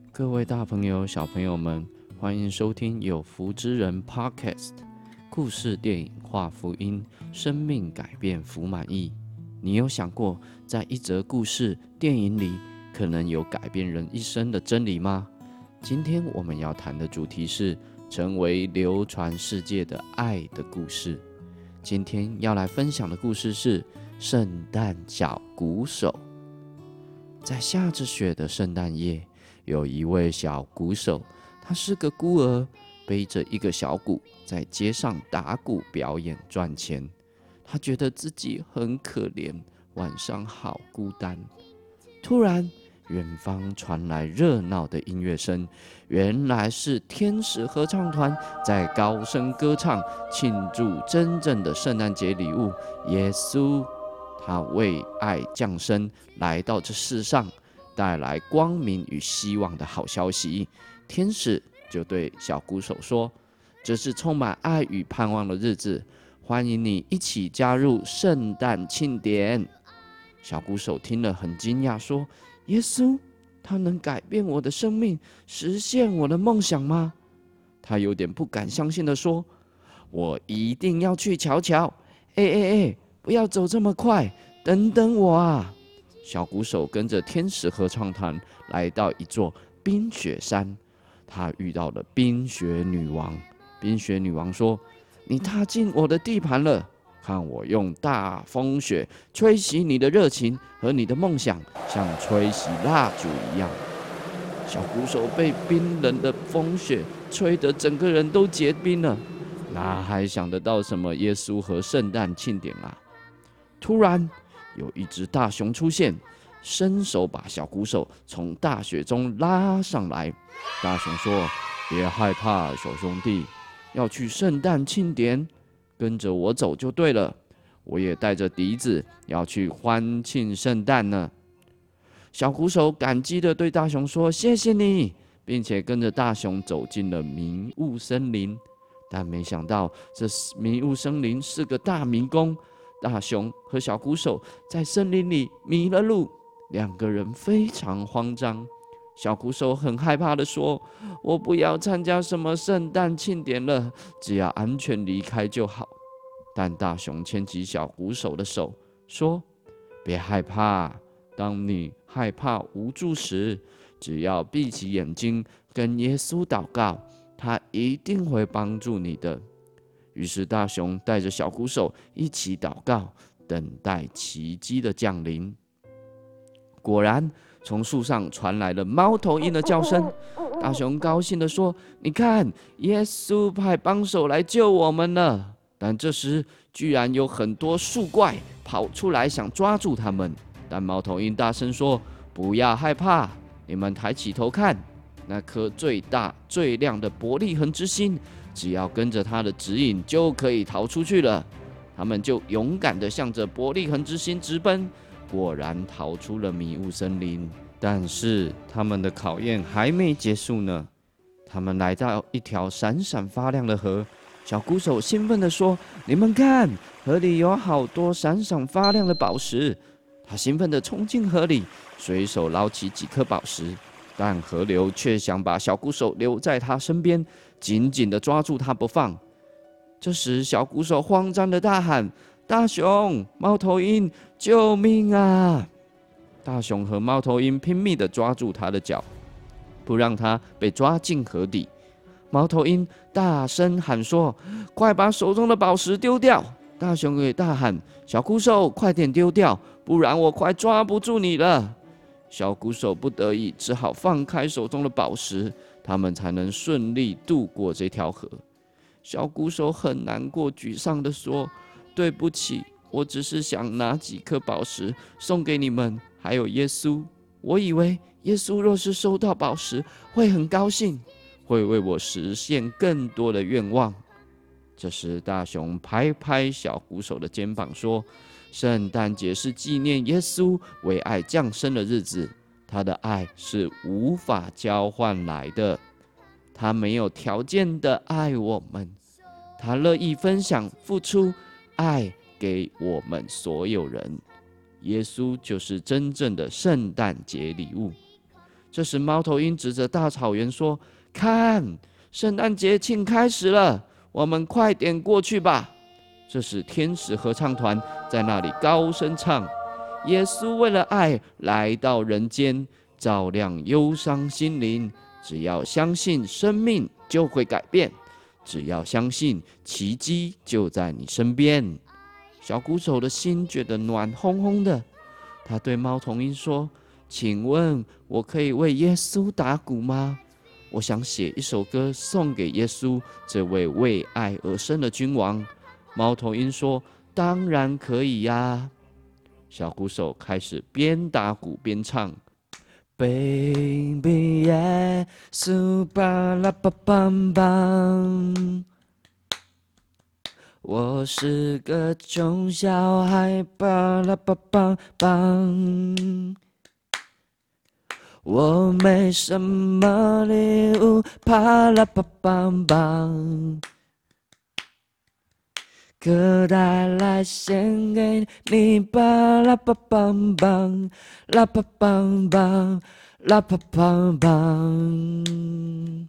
各位大朋友、小朋友们，欢迎收听有福之人 Podcast 故事电影化福音，生命改变福满意。你有想过，在一则故事电影里，可能有改变人一生的真理吗？今天我们要谈的主题是成为流传世界的爱的故事。今天要来分享的故事是圣诞小鼓手。在下着雪的圣诞夜，有一位小鼓手，他是个孤儿，背着一个小鼓，在街上打鼓表演赚钱。他觉得自己很可怜，晚上好孤单。突然，远方传来热闹的音乐声，原来是天使合唱团在高声歌唱，庆祝真正的圣诞节礼物——耶稣。他为爱降生，来到这世上，带来光明与希望的好消息。天使就对小鼓手说：“这是充满爱与盼望的日子，欢迎你一起加入圣诞庆典。”小鼓手听了很惊讶，说：“耶稣，他能改变我的生命，实现我的梦想吗？”他有点不敢相信地说：“我一定要去瞧瞧。不要走这么快，等等我啊！”小鼓手跟着天使合唱团来到一座冰雪山，他遇到了冰雪女王。冰雪女王说：“你踏进我的地盘了，看我用大风雪吹熄你的热情和你的梦想，像吹熄蜡烛一样。”小鼓手被冰冷的风雪吹得整个人都结冰了，哪还想得到什么耶稣和圣诞庆典啊？突然，有一只大熊出现，伸手把小鼓手从大雪中拉上来。大熊说：“别害怕，小兄弟，要去圣诞庆典，跟着我走就对了。我也带着笛子，要去欢庆圣诞呢。”小鼓手感激地对大熊说：“谢谢你！”并且跟着大熊走进了迷雾森林。但没想到，这迷雾森林是个大迷宫。大熊和小鼓手在森林里迷了路，两个人非常慌张。小鼓手很害怕地说：“我不要参加什么圣诞庆典了，只要安全离开就好。”但大熊牵起小鼓手的手，说：“别害怕，当你害怕无助时，只要闭起眼睛，跟耶稣祷告，他一定会帮助你的。”于是大熊带着小鼓手一起祷告，等待奇迹的降临。果然，从树上传来了猫头鹰的叫声。大熊高兴地说：“你看，耶稣派帮手来救我们了。”但这时，居然有很多树怪跑出来想抓住他们。但猫头鹰大声说：“不要害怕，你们抬起头看，那颗最大最亮的伯利恒之星，只要跟着他的指引就可以逃出去了。”他们就勇敢地向着伯利恒之星直奔，果然逃出了迷雾森林。但是他们的考验还没结束呢。他们来到一条闪闪发亮的河，小鼓手兴奋地说：“你们看，河里有好多闪闪发亮的宝石。”他兴奋地冲进河里，随手捞起几颗宝石，但河流却想把小鼓手留在他身边，紧紧地抓住他不放。这时，小鼓手慌张地大喊：“大熊、猫头鹰，救命啊！”大熊和猫头鹰拼命地抓住他的脚，不让他被抓进河底。猫头鹰大声喊说：“快把手中的宝石丢掉！”大熊也大喊：“小鼓手，快点丢掉，不然我快抓不住你了！”小鼓手不得已只好放开手中的宝石，他们才能顺利渡过这条河。小鼓手很难过、沮丧地说：“对不起，我只是想拿几颗宝石送给你们，还有耶稣。我以为耶稣若是收到宝石，会很高兴，会为我实现更多的愿望。”这时，大熊拍拍小鼓手的肩膀说：“圣诞节是纪念耶稣为爱降生的日子，他的爱是无法交换来的。他没有条件的爱我们，他乐意分享、付出爱给我们所有人。耶稣就是真正的圣诞节礼物。” 这时，猫头鹰指着大草原说：“看，圣诞节庆开始了，我们快点过去吧。”这时，天使合唱团在那里高声唱：“耶稣为了爱来到人间，照亮忧伤心灵。只要相信，生命就会改变；只要相信，奇迹就在你身边。”小鼓手的心觉得暖烘烘的，他对猫头鹰说：“请问我可以为耶稣打鼓吗？我想写一首歌送给耶稣，这位为爱而生的君王。”猫头鹰说：“当然可以呀。”小鼓手开始边打鼓边唱：“Baby 耶稣巴拉巴邦邦，我是个穷小孩，巴拉巴邦邦。我没什么礼物，巴拉巴邦邦。可带来献给你，巴拉巴邦邦，拉巴邦邦，拉巴邦邦。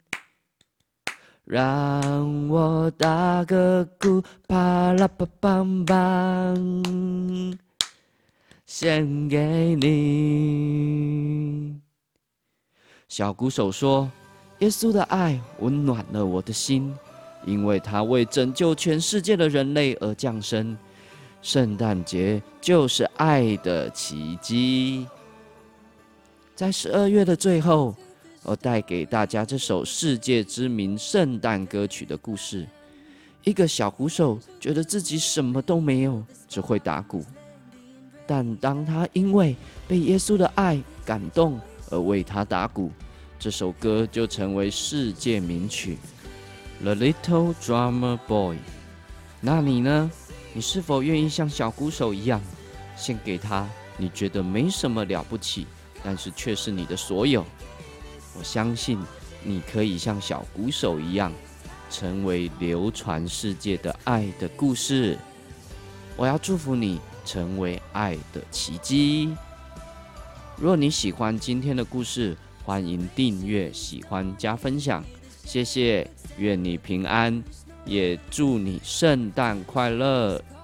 让我打个鼓，巴拉巴邦邦，献给你。”小鼓手说：“耶稣的爱温暖了我的心。因为他为拯救全世界的人类而降生，圣诞节就是爱的奇迹。”在12月的最后，我带给大家这首世界知名圣诞歌曲的故事。一个小鼓手觉得自己什么都没有，只会打鼓。但当他因为被耶稣的爱感动而为他打鼓，这首歌就成为世界名曲。The Little Drummer Boy。 那你呢？你是否愿意像小鼓手一样，献给他你觉得没什么了不起，但是却是你的所有？我相信你可以像小鼓手一样，成为流传世界的爱的故事。我要祝福你成为爱的奇迹。若你喜欢今天的故事，欢迎订阅、喜欢加分享，谢谢。愿你平安，也祝你圣诞快乐。